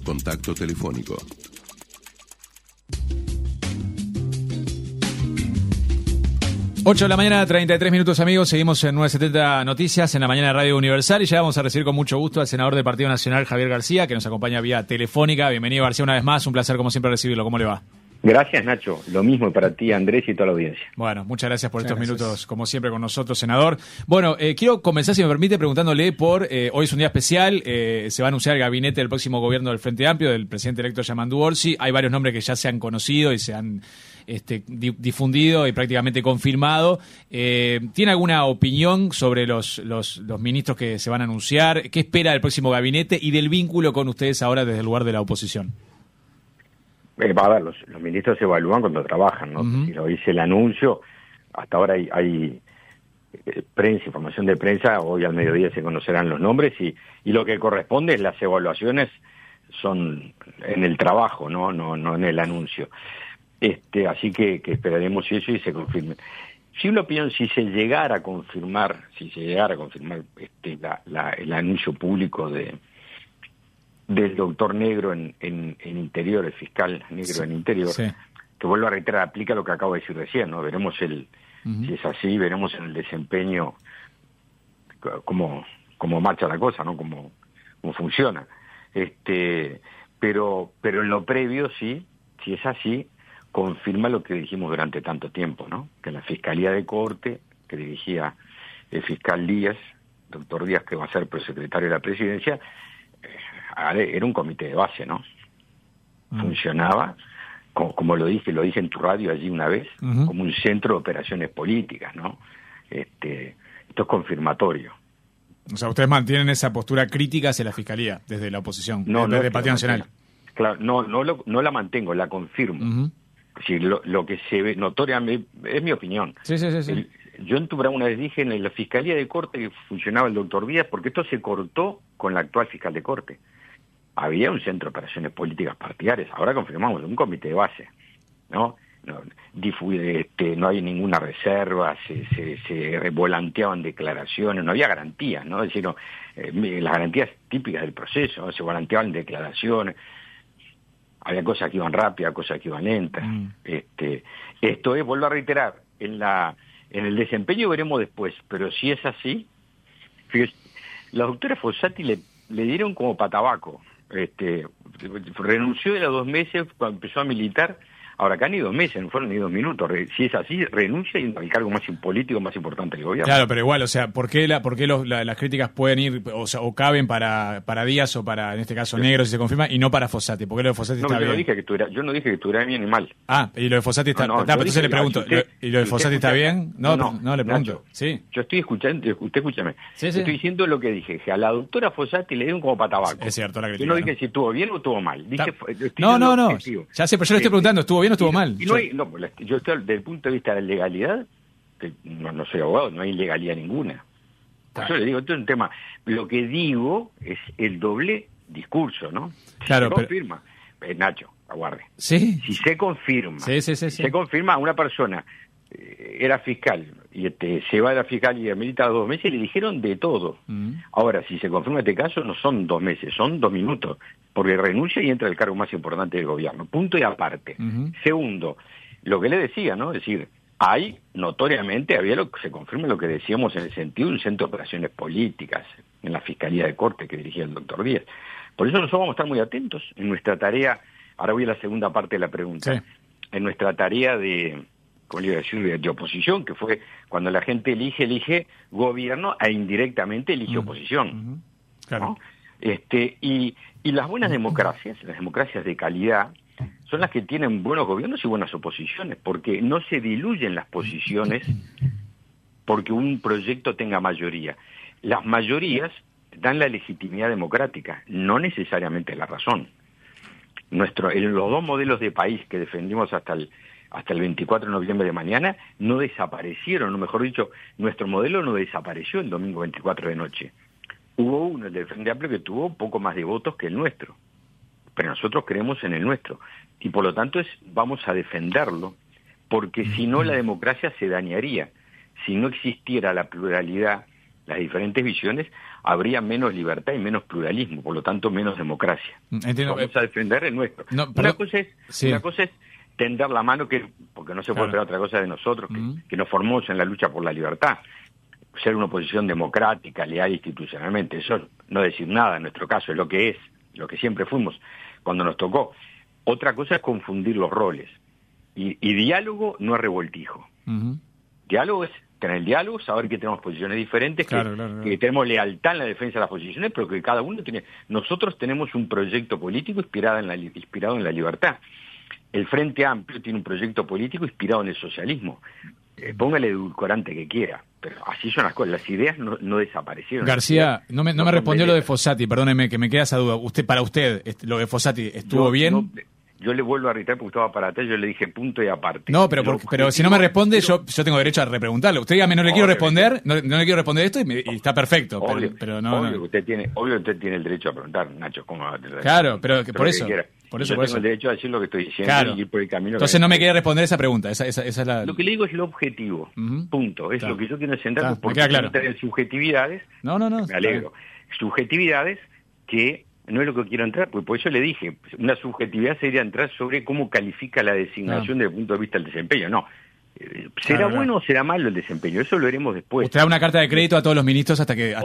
contacto telefónico. Ocho de la mañana, 33 minutos, amigos. Seguimos en 970 Noticias en la mañana de Radio Universal y ya vamos a recibir con mucho gusto al senador del Partido Nacional, Javier García, que nos acompaña vía telefónica. Bienvenido, García, una vez más. Un placer, como siempre, recibirlo. ¿Cómo le va? Gracias, Nacho. Lo mismo para ti, Andrés, y toda la audiencia. Bueno, muchas gracias por estos minutos, como siempre, con nosotros, senador. Bueno, quiero comenzar, si me permite, preguntándole por... hoy es un día especial, se va a anunciar el gabinete del próximo gobierno del Frente Amplio, del presidente electo Yamandu Orsi. Hay varios nombres que ya se han conocido y se han difundido y prácticamente confirmado. ¿Tiene alguna opinión sobre los ministros que se van a anunciar? ¿Qué espera del próximo gabinete y del vínculo con ustedes ahora desde el lugar de la oposición? A ver, los ministros se evalúan cuando trabajan, ¿no? Si lo dice el anuncio, hasta ahora hay prensa, información de prensa, hoy al mediodía se conocerán los nombres y lo que corresponde es las evaluaciones son en el trabajo, no en el anuncio. Así que esperaremos eso y se confirme. Si una opinión, si se llegara a confirmar el anuncio público del doctor Negro en Interior, el fiscal Negro en Interior, sí, que vuelvo a reiterar, aplica lo que acabo de decir recién, ¿no? Veremos si es así, veremos en el desempeño cómo marcha la cosa, ¿no? Cómo funciona. Pero en lo previo, sí, si es así, confirma lo que dijimos durante tanto tiempo, ¿no? Que la Fiscalía de Corte, que dirigía el fiscal Díaz, doctor Díaz, que va a ser prosecretario de la Presidencia, era un comité de base, ¿no? Funcionaba, como lo dije en tu radio allí una vez, como un centro de operaciones políticas, ¿no? Esto es confirmatorio. O sea, ustedes mantienen esa postura crítica hacia la Fiscalía, desde la oposición, desde el Partido Nacional. Claro, no la mantengo, la confirmo. Es decir, lo que se ve notoriamente, es mi opinión. Sí. Yo en tu programa una vez dije en la Fiscalía de Corte que funcionaba el doctor Díaz, porque esto se cortó con la actual fiscal de Corte. Había un centro de operaciones políticas partidarias, ahora confirmamos un comité de base, ¿no? No hay ninguna reserva, se volanteaban declaraciones, no había garantías, ¿no? Es decir, las garantías típicas del proceso, ¿no? Se volanteaban declaraciones, había cosas que iban rápidas, cosas que iban lentas. Esto es, vuelvo a reiterar, en el desempeño veremos después, pero si es así, fíjese, la doctora Fossati le dieron como patabaco. Renunció de los 2 meses cuando empezó a militar. Ahora acá ni 2 meses, no fueron ni 2 minutos. Si es así, renuncia y al cargo más político más importante del gobierno. Claro, pero igual, o sea, ¿por qué las críticas pueden ir, o caben para Díaz o para, en este caso, Negro, si se confirma, y no para Fossati? ¿Por qué lo de Fossati está bien? Yo no dije que estuviera bien ni mal. Y lo de Fossati está... pero entonces le pregunto, ¿y lo de Fossati está bien? No, le pregunto. Nacho, sí. Yo estoy escuchando, usted escúchame. Sí. Estoy diciendo lo que dije, que a la doctora Fossati le dieron como patabaco. Es cierto, la crítica. Yo no dije si estuvo bien o estuvo mal. Dije, no. Ya sé, pero yo le estoy preguntando, ¿estuvo bien o estuvo mal? Yo estoy desde el punto de vista de la legalidad, que no soy abogado, no hay legalidad ninguna. Yo le digo, esto es un tema. Lo que digo es el doble discurso, ¿no? Claro, se confirma, Nacho, aguarde. ¿Sí? Si se confirma, se confirma a una persona, era fiscal, y se va de la fiscalía, milita 2 meses y le dijeron de todo. Ahora, si se confirma este caso, no son 2 meses, son 2 minutos, porque renuncia y entra el cargo más importante del gobierno. Punto y aparte. Segundo, lo que le decía, ¿no? Es decir, notoriamente se confirma lo que decíamos en el sentido de un centro de operaciones políticas en la Fiscalía de Corte que dirigía el doctor Díaz. Por eso nosotros vamos a estar muy atentos en nuestra tarea. Ahora voy a la segunda parte de la pregunta. Sí. En nuestra tarea de oposición, que fue cuando la gente elige gobierno e indirectamente elige oposición. Claro. ¿No? Y las buenas democracias, las democracias de calidad, son las que tienen buenos gobiernos y buenas oposiciones, porque no se diluyen las posiciones porque un proyecto tenga mayoría. Las mayorías dan la legitimidad democrática, no necesariamente la razón. Los 2 modelos de país que defendimos hasta el 24 de noviembre de mañana no desaparecieron, o mejor dicho, nuestro modelo no desapareció el domingo 24 de noche. Hubo uno, el del Frente Amplio, que tuvo poco más de votos que el nuestro, pero nosotros creemos en el nuestro, y por lo tanto vamos a defenderlo, porque si no la democracia se dañaría. Si no existiera la pluralidad las diferentes visiones, habría menos libertad y menos pluralismo, por lo tanto menos democracia. Entiendo. Vamos a defender el nuestro. Una cosa es tender la mano, porque no se puede esperar otra cosa de nosotros, que nos formamos en la lucha por la libertad. Ser una oposición democrática, leal institucionalmente, eso no decir nada en nuestro caso, es lo que siempre fuimos cuando nos tocó. Otra cosa es confundir los roles. Y diálogo no es revoltijo. Diálogo es tener el diálogo, saber que tenemos posiciones diferentes, que tenemos lealtad en la defensa de las posiciones, pero que cada uno tiene... Nosotros tenemos un proyecto político inspirado en la libertad. El Frente Amplio tiene un proyecto político inspirado en el socialismo. Póngale edulcorante que quiera, pero así son las cosas. Las ideas no desaparecieron. García, no me respondió lo de Fossati, perdóneme, que me queda esa duda. Para usted, lo de Fossati, ¿estuvo bien? Yo le vuelvo a reiterar porque estaba para atrás, yo le dije punto y aparte. No, pero si no me responde, yo tengo derecho a repreguntarle. Usted dígame, no le quiero responder, no le quiero responder esto y está perfecto. Obvio, pero obvio que usted tiene el derecho a preguntar, Nacho, ¿cómo va a tener? Claro, pero por eso. Yo tengo el derecho a decir lo que estoy diciendo y ir por el camino. Entonces no me quiere responder esa pregunta, esa es la... Lo que le digo es lo objetivo, punto. Es lo que yo quiero centrar, porque claro. Tener subjetividades, no, me alegro, subjetividades que no es lo que quiero entrar, porque por eso le dije, una subjetividad sería entrar sobre cómo califica la designación desde el punto de vista del desempeño. No, ¿será bueno o será malo el desempeño? Eso lo veremos después. Usted da una carta de crédito a todos los ministros hasta que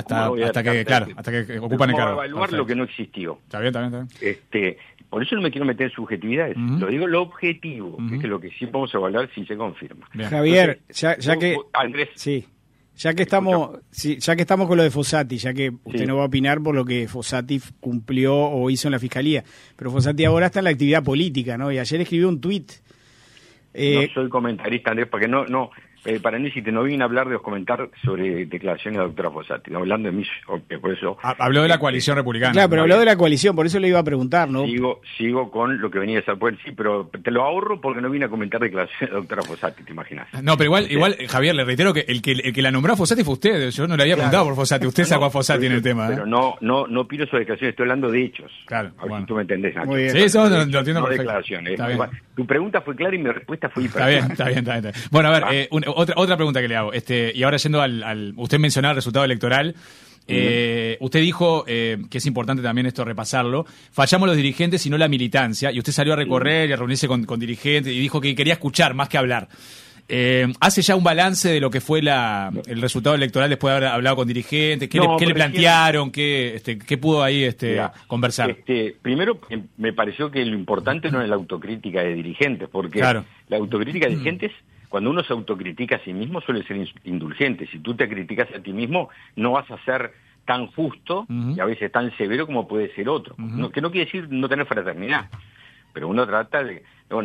ocupan el cargo. Evaluar lo que no existió. Está bien. Por eso no me quiero meter en subjetividades. Lo digo lo objetivo, que es lo que sí vamos a evaluar si se confirma. Bien. Javier, Andrés, sí. Ya que estamos con lo de Fossati, ya que usted no va a opinar por lo que Fossati cumplió o hizo en la Fiscalía, pero Fossati ahora está en la actividad política, ¿no? Y ayer escribió un tuit. No soy comentarista, Andrés, porque para mí no vine a hablar de los comentarios sobre declaraciones de la doctora Fossati, hablando de mí, por eso... Habló de la coalición republicana. Claro, pero habló de la coalición, por eso le iba a preguntar, ¿no? Sigo con lo que venía a ser, pues sí, pero te lo ahorro porque no vine a comentar declaraciones de la doctora Fossati, ¿te imaginas? No, pero igual Javier, le reitero que el que la nombró a Fossati fue usted, yo no le había preguntado por Fossati, usted sacó a Fossati en el tema. Pero no pido sobre declaraciones, estoy hablando de hechos. Claro. A ver si tú me entendés, Nacho. Sí, eso lo entiendo perfecto. Declaraciones. Tu pregunta fue clara y mi respuesta fue Está bien. Bueno, a ver, otra pregunta que le hago. Y ahora yendo usted mencionaba el resultado electoral. Usted dijo que es importante también esto repasarlo. Fallamos los dirigentes y no la militancia. Y usted salió a recorrer y a reunirse con dirigentes y dijo que quería escuchar más que hablar. ¿Hace ya un balance de lo que fue el resultado electoral después de haber hablado con dirigentes? ¿Qué le plantearon? ¿Qué pudo ahí conversar? Primero, me pareció que lo importante no es la autocrítica de dirigentes, porque la autocrítica de dirigentes, cuando uno se autocritica a sí mismo, suele ser indulgente. Si tú te criticas a ti mismo, no vas a ser tan justo y a veces tan severo como puede ser otro. Que no quiere decir no tener fraternidad, pero uno trata de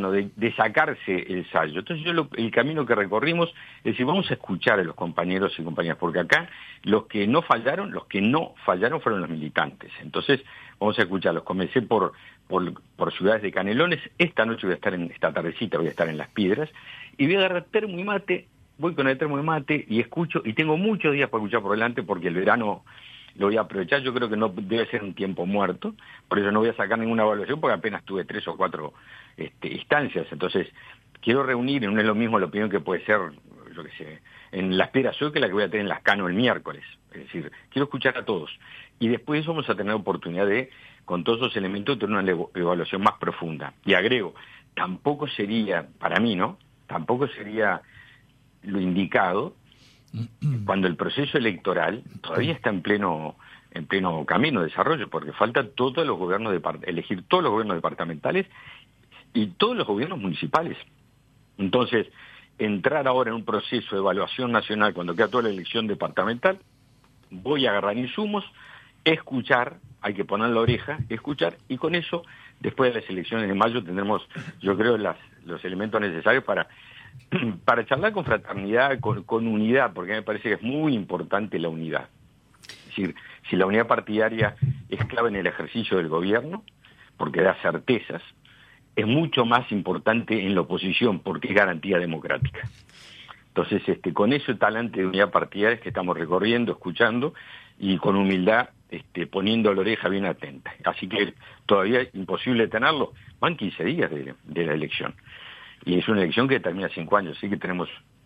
sacarse el sallo. Entonces el camino que recorrimos es decir, vamos a escuchar a los compañeros y compañeras, porque acá los que no fallaron fueron los militantes. Entonces vamos a escucharlos. Comencé por ciudades de Canelones. Esta noche esta tardecita voy a estar en Las Piedras y voy a agarrar termo y mate. Voy con el termo y mate y escucho, y tengo muchos días para escuchar por delante porque el verano lo voy a aprovechar. Yo creo que no debe ser un tiempo muerto, por eso no voy a sacar ninguna evaluación porque apenas tuve 3 o 4 instancias. Entonces quiero reunir, no es lo mismo la opinión que puede ser, yo qué sé, en Las Piedras hoy que la que voy a tener en Las Cano el miércoles. Es decir, quiero escuchar a todos y después vamos a tener oportunidad de, con todos esos elementos, tener una evaluación más profunda. Y agrego, tampoco sería, para mí, tampoco sería lo indicado cuando el proceso electoral todavía está en pleno camino de desarrollo, porque falta elegir todos los gobiernos departamentales y todos los gobiernos municipales. Entonces, entrar ahora en un proceso de evaluación nacional cuando queda toda la elección departamental, voy a agarrar insumos, escuchar, hay que poner la oreja, escuchar, y con eso, después de las elecciones de mayo, tendremos, yo creo, los elementos necesarios para charlar con fraternidad, con unidad, porque me parece que es muy importante la unidad. Es decir, si la unidad partidaria es clave en el ejercicio del gobierno, porque da certezas, es mucho más importante en la oposición, porque es garantía democrática. Entonces, con ese talante de unidad partidaria es que estamos recorriendo, escuchando, y con humildad poniendo la oreja bien atenta. Así que todavía es imposible tenerlo. Van 15 días de la elección. Y es una elección que termina 5 años, así que tenemos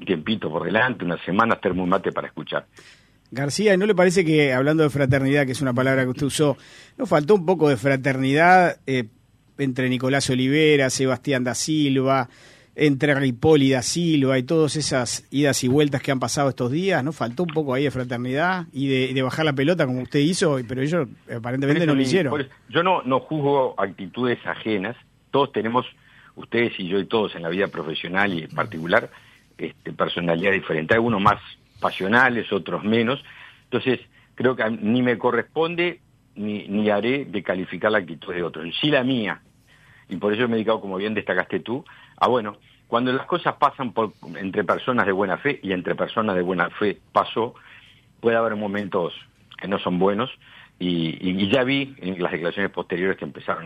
tiempito por delante, unas semanas, termo un mate para escuchar. García, ¿no le parece que, hablando de fraternidad, que es una palabra que usted usó, nos faltó un poco de fraternidad entre Nicolás Olivera, Sebastián da Silva, entre Ripoll y da Silva y todas esas idas y vueltas que han pasado estos días? ¿No faltó un poco ahí de fraternidad y de bajar la pelota como usted hizo? Pero ellos aparentemente no lo hicieron. Yo no juzgo actitudes ajenas. Todos tenemos, ustedes y yo y todos en la vida profesional y en particular, personalidad diferente. Algunos más pasionales, otros menos. Entonces, creo que ni me corresponde ni haré de calificar la actitud de otros. Sí la mía. Y por eso me he dedicado, como bien destacaste tú, cuando las cosas pasan entre personas de buena fe, y entre personas de buena fe pasó, puede haber momentos que no son buenos, y ya vi en las declaraciones posteriores que empezaron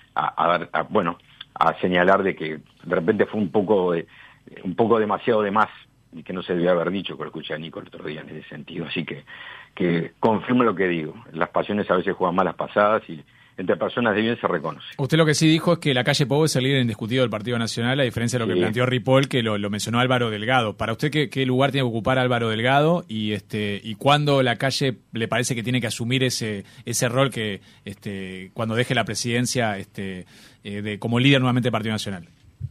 a señalar de que de repente fue un poco demasiado de más, y que no se debía haber dicho, que lo escuché a Nico el otro día en ese sentido. Así que confirmo lo que digo. Las pasiones a veces juegan malas pasadas y entre personas de bien se reconoce. Usted lo que sí dijo es que la calle Pou es el líder indiscutido del Partido Nacional, a diferencia de lo que planteó Ripoll, que lo mencionó Álvaro Delgado. Para usted, ¿qué lugar tiene que ocupar Álvaro Delgado y cuándo la calle le parece que tiene que asumir ese rol que cuando deje la presidencia como líder nuevamente del Partido Nacional?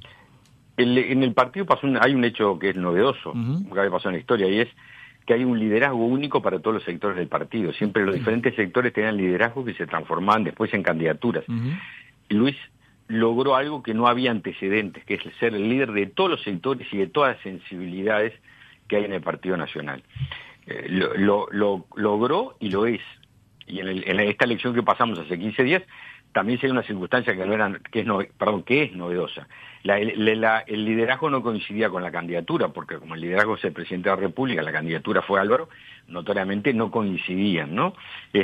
En el partido hay un hecho que es novedoso, que había pasado en la historia, y es que hay un liderazgo único para todos los sectores del partido. Siempre los diferentes sectores tenían liderazgo que se transformaban después en candidaturas. Luis logró algo que no había antecedentes, que es ser el líder de todos los sectores y de todas las sensibilidades que hay en el Partido Nacional. Lo logró y lo es. Y en esta elección que pasamos hace 15 días, también se dio una circunstancia que es novedosa. El liderazgo no coincidía con la candidatura, porque como el liderazgo es el presidente de la República, la candidatura fue Álvaro, notoriamente no coincidían, ¿no?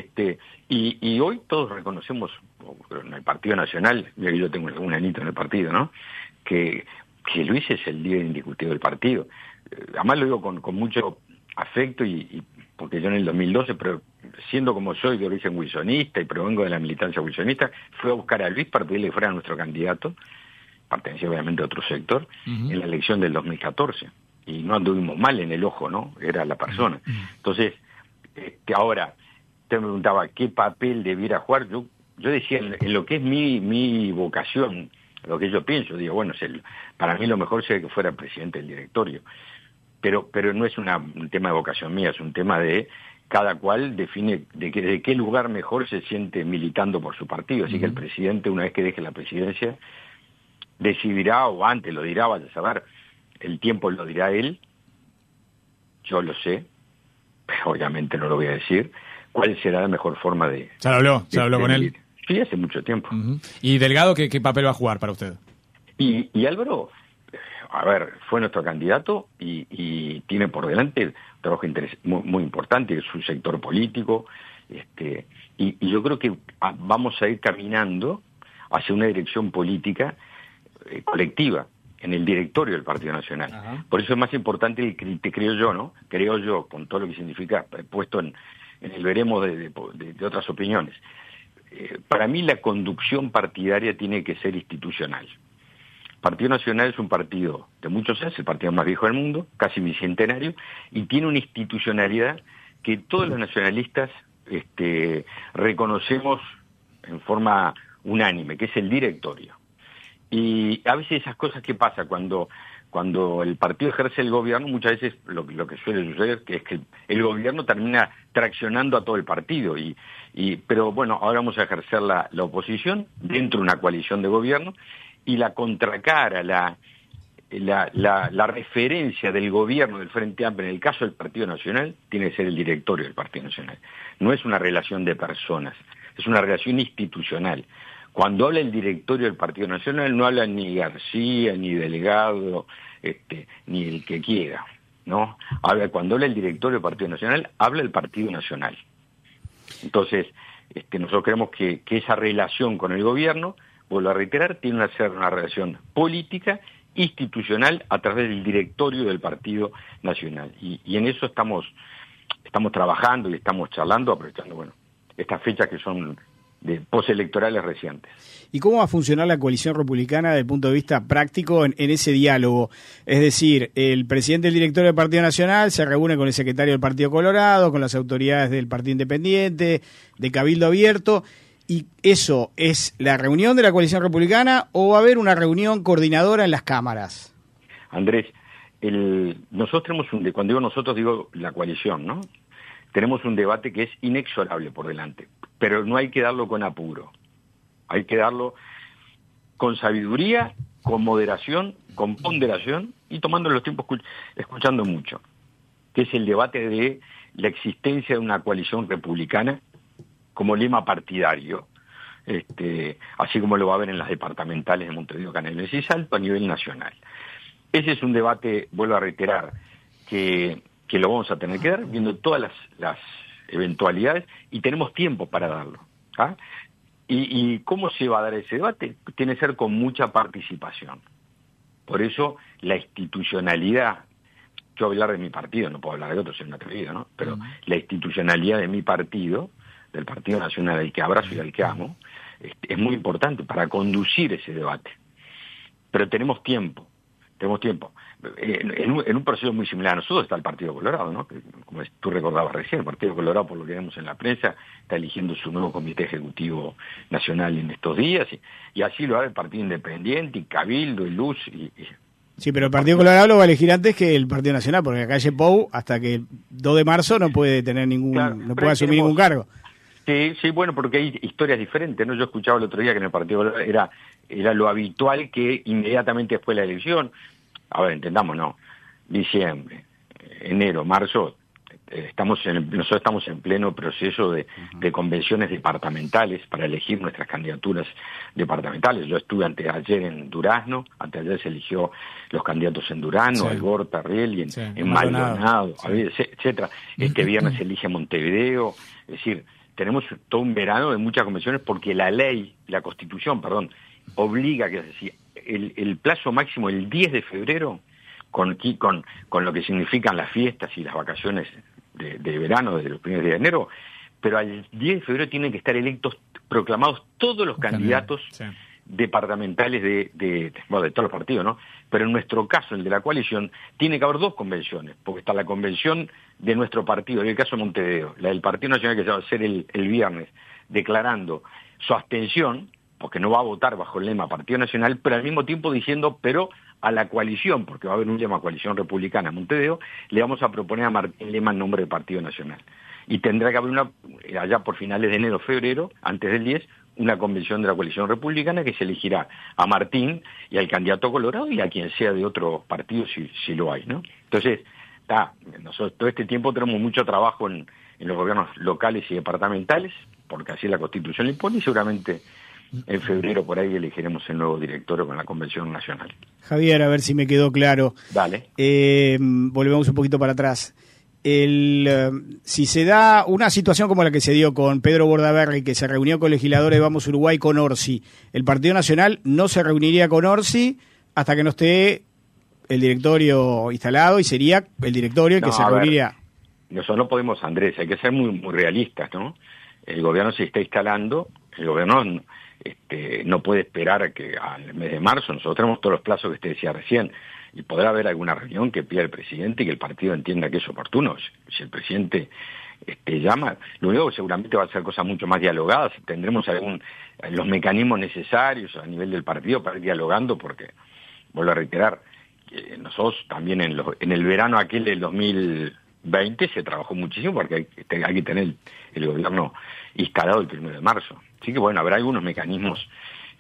Y hoy todos reconocemos, en el Partido Nacional, yo tengo un anito en el partido, ¿no? Que Luis es el líder indiscutible del partido. Además lo digo con mucho afecto y porque yo en el 2012, pero siendo como soy de origen wilsonista y provengo de la militancia wilsonista, fui a buscar a Luis para pedirle que fuera nuestro candidato, pertenecía obviamente a otro sector, en la elección del 2014. Y no anduvimos mal en el ojo, ¿no? Era la persona. Entonces, ahora, te preguntaba qué papel debiera jugar. Yo decía, en lo que es mi vocación, lo que yo pienso, digo, bueno, para mí lo mejor sería que fuera presidente del directorio. Pero no es un tema de vocación mía, es un tema de cada cual define de qué lugar mejor se siente militando por su partido. Así que el presidente, una vez que deje la presidencia, decidirá, o antes lo dirá, vaya a saber, el tiempo lo dirá él, yo lo sé, pero obviamente no lo voy a decir, cuál será la mejor forma de... ¿Se habló con él? Sí, hace mucho tiempo. ¿Y Delgado qué papel va a jugar para usted? Y Álvaro... fue nuestro candidato y tiene por delante un trabajo muy importante, es su sector político, y yo creo que vamos a ir caminando hacia una dirección política colectiva en el directorio del Partido Nacional. Ajá. Por eso es más importante, creo yo, con todo lo que significa, puesto en el veremos de otras opiniones. Para mí la conducción partidaria tiene que ser institucional. Partido Nacional es un partido de muchos años, el partido más viejo del mundo, casi bicentenario, y tiene una institucionalidad que todos los nacionalistas reconocemos en forma unánime, que es el directorio. Y a veces esas cosas que pasa cuando el partido ejerce el gobierno, muchas veces lo que suele suceder es que el gobierno termina traccionando a todo el partido. Pero bueno, ahora vamos a ejercer la oposición dentro de una coalición de gobierno, y la contracara, la referencia del gobierno del Frente Amplio en el caso del Partido Nacional tiene que ser el directorio del Partido Nacional. No es una relación de personas, es una relación institucional. Cuando habla el directorio del Partido Nacional no habla ni García, ni Delgado, ni el que quiera, ¿no? Cuando habla el directorio del Partido Nacional, habla el Partido Nacional. Entonces, nosotros creemos que esa relación con el gobierno, vuelvo a reiterar, tiene que ser una relación política, institucional, a través del directorio del Partido Nacional. Y en eso estamos trabajando y estamos charlando, aprovechando, estas fechas que son postelectorales recientes. ¿Y cómo va a funcionar la coalición republicana desde el punto de vista práctico en ese diálogo? Es decir, el presidente del directorio del Partido Nacional se reúne con el secretario del Partido Colorado, con las autoridades del Partido Independiente, de Cabildo Abierto, ¿y eso es la reunión de la coalición republicana o va a haber una reunión coordinadora en las cámaras? Andrés, nosotros tenemos cuando digo nosotros digo la coalición, ¿no? Tenemos un debate que es inexorable por delante, pero no hay que darlo con apuro. Hay que darlo con sabiduría, con moderación, con ponderación y tomando los tiempos, escuchando mucho, que es el debate de la existencia de una coalición republicana como lema partidario, así como lo va a haber en las departamentales de Montevideo, Canelones y Salto a nivel nacional. Ese es un debate, vuelvo a reiterar, que lo vamos a tener que dar viendo todas las eventualidades y tenemos tiempo para darlo. ¿Ah? ¿Y cómo se va a dar ese debate? Tiene que ser con mucha participación. Por eso la institucionalidad, yo hablar de mi partido, no puedo hablar de otros, soy un atrevido, ¿no? Pero la institucionalidad de mi partido, del Partido Nacional al que abrazo y al que amo, es muy importante para conducir ese debate. Pero tenemos tiempo. En un proceso muy similar a nosotros está el Partido Colorado, ¿no? Que, como tú recordabas recién, el Partido Colorado, por lo que vemos en la prensa, está eligiendo su nuevo comité ejecutivo nacional en estos días, y así lo hará el Partido Independiente, y Cabildo, y Luz. Sí, pero el Partido Colorado lo va a elegir antes que el Partido Nacional, porque la calle Pou, hasta que el 2 de marzo, no puede tener no puede asumir ningún cargo. Sí, bueno, porque hay historias diferentes, ¿no? Yo escuchaba el otro día que en el Partido Colorado era lo habitual que inmediatamente después de la elección, a ver, entendamos, no, diciembre, enero, marzo, nosotros estamos en pleno proceso de convenciones departamentales para elegir nuestras candidaturas departamentales. Yo estuve anteayer en Durazno, anteayer se eligió los candidatos en Durazno, Algorta, Riel y en Maldonado, etcétera. Este viernes se elige Montevideo, es decir, tenemos todo un verano de muchas convenciones porque la Constitución, obliga, que es decir, el plazo máximo el 10 de febrero, con lo que significan las fiestas y las vacaciones de verano desde los primeros días de enero, pero al 10 de febrero tienen que estar proclamados todos los candidatos departamentales de todos los partidos, ¿no? Pero en nuestro caso, el de la coalición, tiene que haber 2 convenciones, porque está la convención de nuestro partido, en el caso de Montevideo, la del Partido Nacional que se va a hacer el viernes, declarando su abstención, porque no va a votar bajo el lema Partido Nacional, pero al mismo tiempo diciendo, pero a la coalición, porque va a haber un lema Coalición Republicana en Montevideo, le vamos a proponer a Martín Lema en nombre del Partido Nacional. Y tendrá que haber allá por finales de enero, febrero, antes del 10, una convención de la Coalición Republicana que se elegirá a Martín y al candidato Colorado y a quien sea de otro partido si lo hay, ¿no? Entonces, nosotros todo este tiempo tenemos mucho trabajo en los gobiernos locales y departamentales, porque así la Constitución le impone, y seguramente en febrero por ahí elegiremos el nuevo directorio con la Convención Nacional. Javier, a ver si me quedó claro. Dale. Volvemos un poquito para atrás. Si se da una situación como la que se dio con Pedro Bordaberry, que se reunió con legisladores de Vamos Uruguay con Orsi, el Partido Nacional no se reuniría con Orsi hasta que no esté el directorio instalado, y sería el directorio el que se reuniría. Nosotros no podemos, Andrés, hay que ser muy realistas, ¿no? El gobierno se está instalando, el gobierno no puede esperar a que al mes de marzo. Nosotros tenemos todos los plazos que usted decía recién, y podrá haber alguna reunión que pida el presidente y que el partido entienda que es oportuno. Si el presidente llama, lo único que seguramente va a ser cosas mucho más dialogadas, tendremos los mecanismos necesarios a nivel del partido para ir dialogando, porque, vuelvo a reiterar, nosotros también en el verano aquel del 2020 se trabajó muchísimo porque hay que tener el gobierno instalado el 1 de marzo. Así que bueno, habrá algunos mecanismos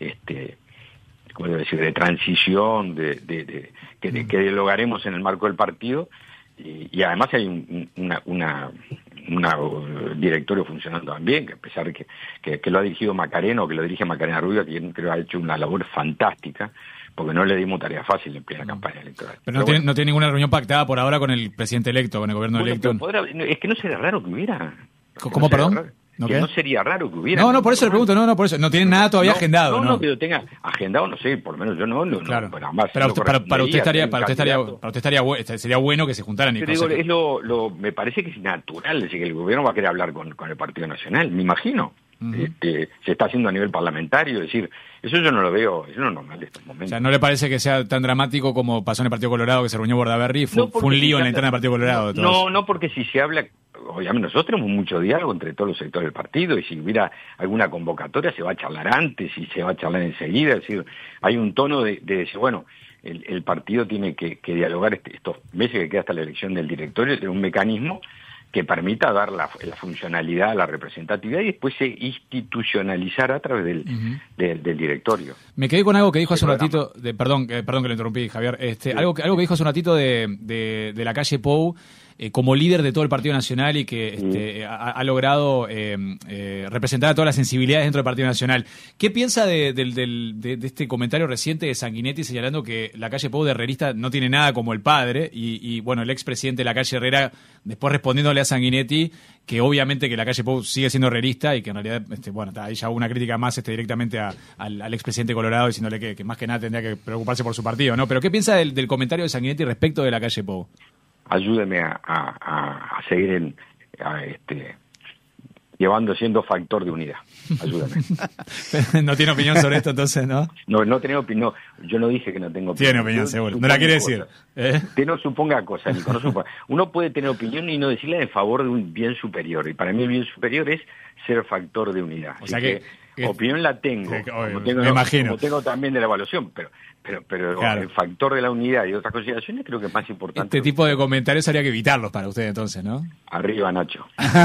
de transición, que dialogaremos en el marco del partido, y además hay un directorio funcionando también, que a pesar de que lo ha dirigido Macarena, o que lo dirige Macarena Rubio, que creo que ha hecho una labor fantástica, porque no le dimos tarea fácil en plena campaña electoral. Pero no tiene ninguna reunión pactada por ahora con el presidente electo, con el gobierno electo. Es que no sería raro que hubiera. ¿Cómo, perdón? Que no sería raro que hubiera. No, por eso le pregunto, por eso. No tienen nada todavía agendado. No, que lo tenga agendado, no sé, por lo menos yo no. Claro. Pero para usted sería bueno que se juntaran. Me parece que es natural, decir, que el gobierno va a querer hablar con el Partido Nacional, me imagino. se está haciendo a nivel parlamentario, es decir, eso yo no lo veo, eso no es normal en estos momentos. O sea, ¿no le parece que sea tan dramático como pasó en el Partido Colorado, que se reunió Bordaberry y fue un lío en la interna del Partido Colorado? No, porque si se habla, obviamente nosotros tenemos mucho diálogo entre todos los sectores del partido, y si hubiera alguna convocatoria se va a charlar antes y se va a charlar enseguida, es decir, hay un tono de decir, bueno, el partido tiene que dialogar estos meses que queda hasta la elección del directorio, tener un mecanismo que permita dar la funcionalidad, la representatividad y después se institucionalizará a través del directorio. Me quedé con algo que dijo hace un ratito, perdón que lo interrumpí, Javier, sí. algo que dijo hace un ratito de la calle Pou, como líder de todo el Partido Nacional y que ha logrado representar a todas las sensibilidades dentro del Partido Nacional. ¿Qué piensa de este comentario reciente de Sanguinetti señalando que la calle Pou de herrerista no tiene nada como el padre? Y bueno, el expresidente de la calle Herrera, después respondiéndole a Sanguinetti, que obviamente que la calle Pou sigue siendo herrerista y que en realidad, ahí ya hubo una crítica más directamente al expresidente Colorado, diciéndole que más que nada tendría que preocuparse por su partido, ¿no? Pero ¿qué piensa del comentario de Sanguinetti respecto de la calle Pou? Ayúdeme a seguir siendo factor de unidad. Ayúdame. ¿No tiene opinión sobre esto entonces, no? No tengo opinión. Yo no dije que no tengo opinión. Tiene opinión, seguro. No la quiere decir. Que no suponga cosas, Nico, no suponga. Uno puede tener opinión y no decirla en favor de un bien superior. Y para mí el bien superior es ser factor de unidad. O sea que opinión la tengo. Me imagino. Como tengo también de la evaluación, pero claro, el factor de la unidad y otras consideraciones creo que es más importante. Este tipo de comentarios habría que evitarlos para usted entonces, ¿no? Arriba, Nacho.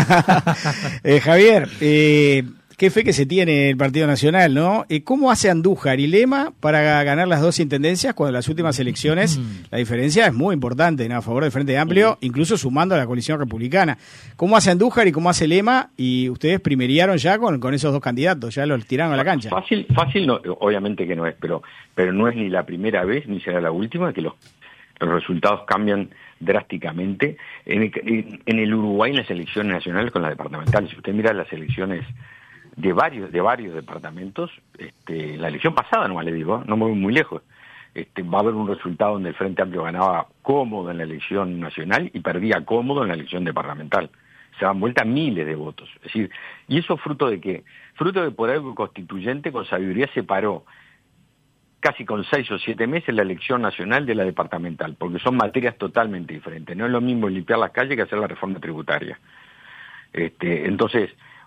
Javier, qué fe que se tiene el Partido Nacional, ¿no? ¿Cómo hace Andújar y Lema para ganar las dos intendencias cuando en las últimas elecciones la diferencia es muy importante, ¿no? A favor del Frente Amplio, incluso sumando a la coalición republicana? ¿Cómo hace Andújar y cómo hace Lema? Y ustedes primeriaron ya con esos dos candidatos, ya los tiraron a la cancha. Fácil no, obviamente que no es, pero no es ni la primera vez ni será la última que los resultados cambian drásticamente. En el Uruguay, en las elecciones nacionales con las departamentales, si usted mira las elecciones de varios departamentos, la elección pasada, no le digo, no me voy muy lejos, va a haber un resultado donde el Frente Amplio ganaba cómodo en la elección nacional y perdía cómodo en la elección departamental. Se dan vuelta miles de votos. Es decir, ¿y eso fruto de qué? Fruto de por algo constituyente con sabiduría separó casi con 6 o 7 meses la elección nacional de la departamental, porque son materias totalmente diferentes. No es lo mismo limpiar las calles que hacer la reforma tributaria. Entonces,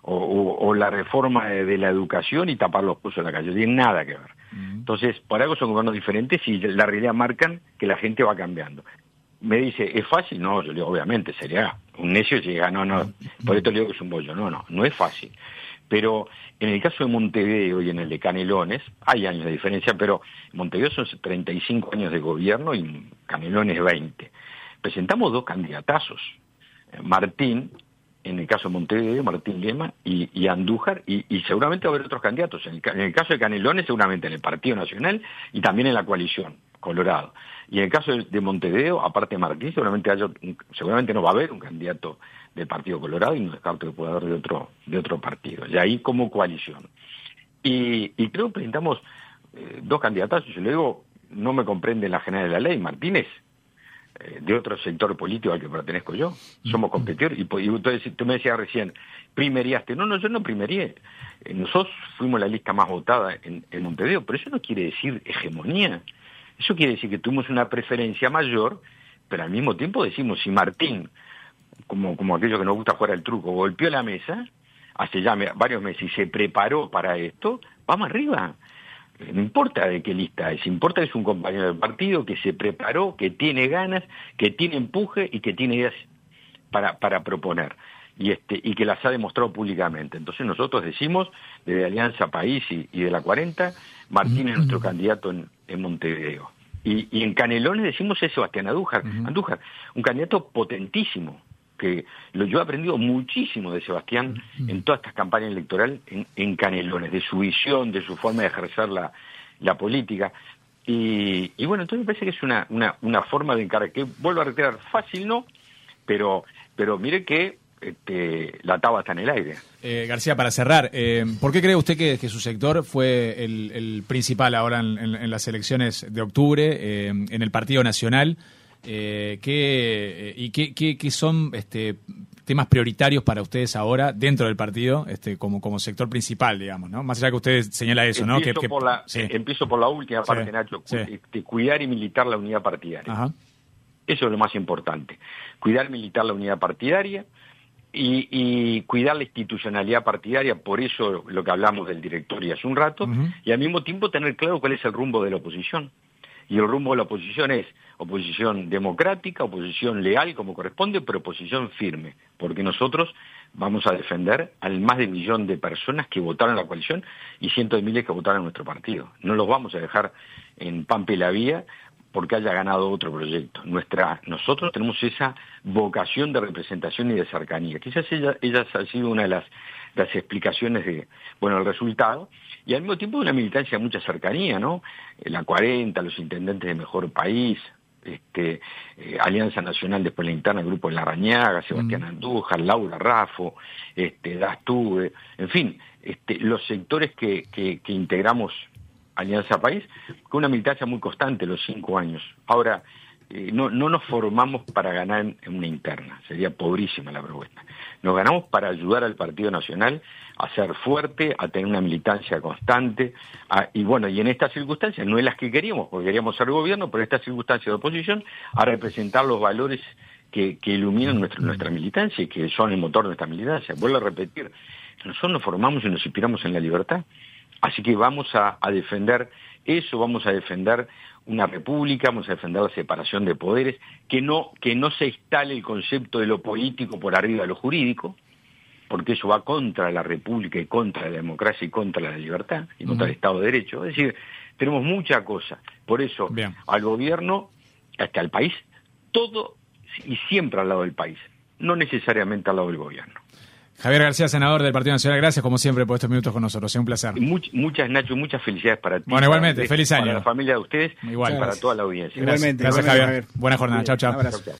o la reforma de la educación y tapar los pozos en la calle, no tiene nada que ver. Entonces, por algo son gobiernos diferentes y la realidad marcan que la gente va cambiando. Me dice, ¿es fácil? No, yo le digo, obviamente, sería un necio si llega, no, por esto le digo que es un bollo. No es fácil. Pero en el caso de Montevideo y en el de Canelones, hay años de diferencia, pero Montevideo son 35 años de gobierno y Canelones 20. Presentamos dos candidatazos, Martín, en el caso de Montevideo, Martín Lema y Andújar, y seguramente va a haber otros candidatos. En el caso de Canelones, seguramente en el Partido Nacional y también en la coalición, Colorado. Y en el caso de Montevideo, aparte de Martín, seguramente no va a haber un candidato del Partido Colorado y no descarto que pueda haber de otro partido. Y ahí como coalición. Y creo que presentamos dos candidatos, yo le digo, no me comprende la general de la ley, Martínez, de otro sector político al que pertenezco yo, somos competidores, y tú me decías recién, primeriaste, no, yo no primerié, nosotros fuimos la lista más votada en Montevideo, pero eso no quiere decir hegemonía, eso quiere decir que tuvimos una preferencia mayor, pero al mismo tiempo decimos, si Martín, como aquello que nos gusta jugar al truco, golpeó la mesa, hace ya varios meses, y se preparó para esto, vamos arriba. No importa de qué lista es, importa que es un compañero del partido que se preparó, que tiene ganas, que tiene empuje y que tiene ideas para proponer y que las ha demostrado públicamente. Entonces nosotros decimos, desde Alianza País y de la 40, Martín es nuestro candidato en Montevideo. Y en Canelones decimos es Sebastián Andújar, un candidato potentísimo, que yo he aprendido muchísimo de Sebastián en todas estas campañas electorales en Canelones, de su visión, de su forma de ejercer la política. Y bueno, entonces me parece que es una forma de encarar, que vuelvo a reiterar, fácil no, pero mire que la taba está en el aire. García, para cerrar, ¿por qué cree usted que su sector fue el principal ahora en las elecciones de octubre, en el Partido Nacional? ¿Qué son temas prioritarios para ustedes ahora dentro del partido, como sector principal, digamos, ¿no? Más allá que usted señala eso, ¿no? Empiezo por la última parte, Nacho, cuidar y militar la unidad partidaria. Ajá. Eso es lo más importante. Cuidar y militar la unidad partidaria y cuidar la institucionalidad partidaria, por eso lo que hablamos del directorio hace un rato, y al mismo tiempo tener claro cuál es el rumbo de la oposición. Y el rumbo de la oposición es oposición democrática, oposición leal como corresponde, pero oposición firme, porque nosotros vamos a defender al más de 1 millón de personas que votaron en la coalición y cientos de miles que votaron en nuestro partido. No los vamos a dejar en pampa y la vía porque haya ganado otro proyecto. Nosotros tenemos esa vocación de representación y de cercanía. Quizás ella ha sido una de las explicaciones del resultado, y al mismo tiempo una militancia de mucha cercanía, ¿no? La 40, los intendentes de Mejor País, Alianza Nacional después la interna, el grupo de Larrañaga, Sebastián Andújar, Laura Raffo, Dastuve, en fin, los sectores que integramos Alianza País, con una militancia muy constante los 5 años. Ahora, no nos formamos para ganar en una interna, sería pobrísima la propuesta. Nos ganamos para ayudar al Partido Nacional a ser fuerte, a tener una militancia constante, y en estas circunstancias, no es las que queríamos, porque queríamos ser gobierno, pero en estas circunstancias de oposición, a representar los valores que iluminan nuestra militancia y que son el motor de nuestra militancia. Vuelvo a repetir, nosotros nos formamos y nos inspiramos en la libertad. Así que vamos a defender eso, vamos a defender una república, vamos a defender la separación de poderes, que no se instale el concepto de lo político por arriba de lo jurídico, porque eso va contra la república y contra la democracia y contra la libertad y contra el Estado de Derecho. Es decir, tenemos mucha cosa. Por eso, al gobierno, hasta al país, todo y siempre al lado del país, no necesariamente al lado del gobierno. Javier García, senador del Partido Nacional, gracias como siempre por estos minutos con nosotros, es un placer. Muchas, Nacho, muchas felicidades para ti. Bueno, igualmente, feliz año. Para la familia de ustedes y para toda la audiencia. Igualmente. Gracias, Javier. Buena jornada, chao, chao.